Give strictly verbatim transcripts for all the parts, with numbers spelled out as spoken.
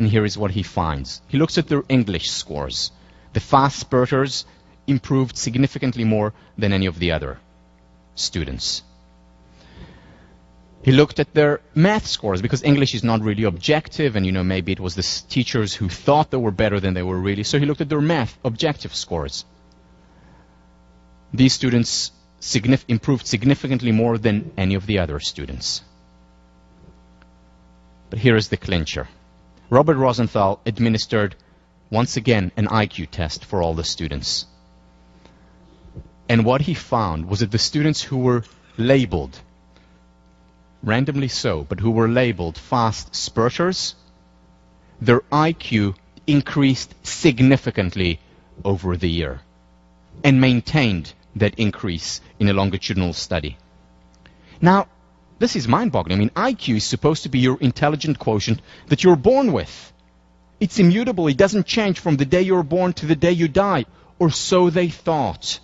and here is what he finds. He looks at their English scores. The fast spurters improved significantly more than any of the other students. He looked at their math scores, because English is not really objective, and you know maybe it was the s- teachers who thought they were better than they were really. So he looked at their math objective scores. These students signif- improved significantly more than any of the other students. But here is the clincher. Robert Rosenthal administered, once again, an I Q test for all the students. And what he found was that the students who were labeled, randomly so, but who were labeled fast spurters, their I Q increased significantly over the year and maintained that increase in a longitudinal study. Now, this is mind-boggling. I mean, I Q is supposed to be your intelligent quotient that you're born with. It's immutable. It doesn't change from the day you're born to the day you die, or so they thought.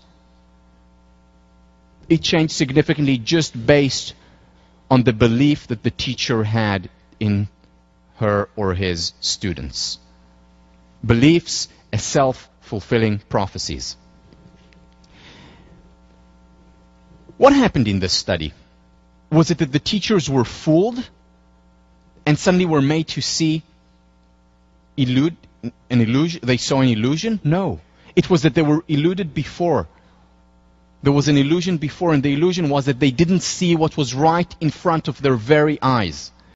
It changed significantly just based on the belief that the teacher had in her or his students. Beliefs as self-fulfilling prophecies. What happened in this study? Was it that the teachers were fooled and suddenly were made to see illude, an illusion? They saw an illusion? No. It was that they were eluded before. There was an illusion before, and the illusion was that they didn't see what was right in front of their very eyes.